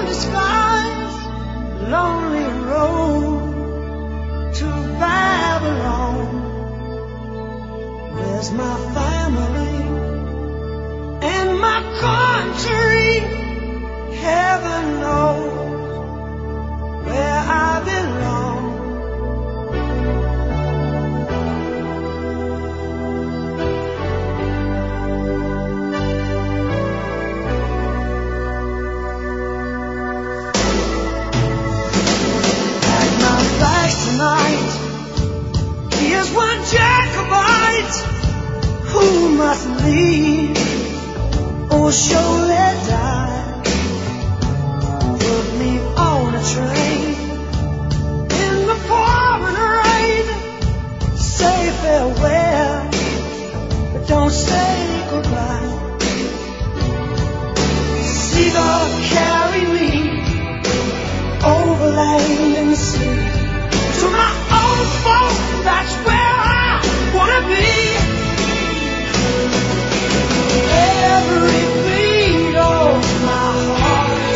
undisguised, lonely road to Babylon. Where's my family and my country? Heaven knows where I belong. Pack my bags tonight. Here's one Jacobite who must leave or surely die. Put me on a train in the pouring rain. Say farewell, but don't say goodbye. Seagull, carry me over land and sea to my old folk. That's where I wanna be. Every beat of my heart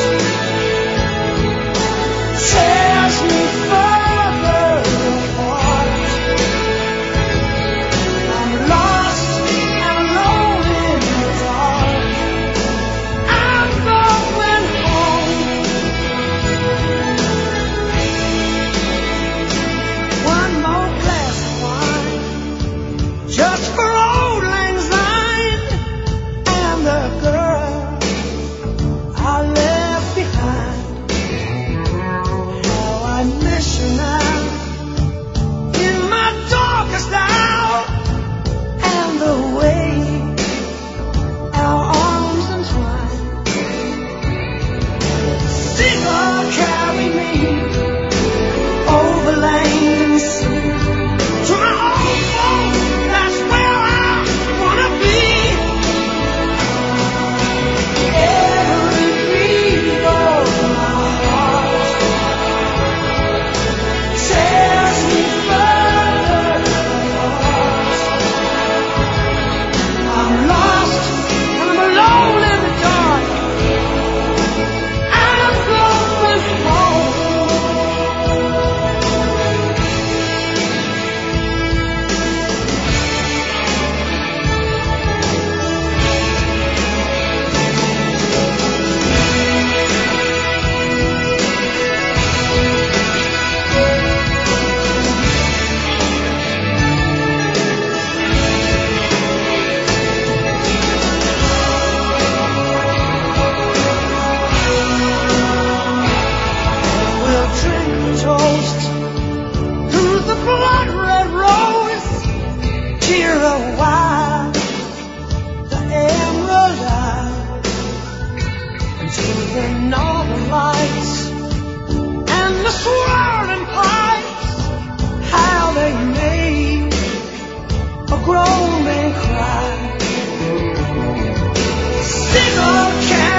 tears me further apart. I'm lost and alone in the dark. I'm going home. One more glass of wine, just for old lang syne and the girl I left behind. How I miss you now, in my darkest hour, and the way our arms entwine. Seagull, carry me over land and sea to my old home. That's where I wanna be. Every beat of my heart tears me further apart. I'm lost and I'm alone in the dark. I'm going home. We'll drink a toast to the blood-red rose. Cheer a while, the emerald isle, and to the northern lights and the swirling pipes. How they made a grown man cry. Seagull,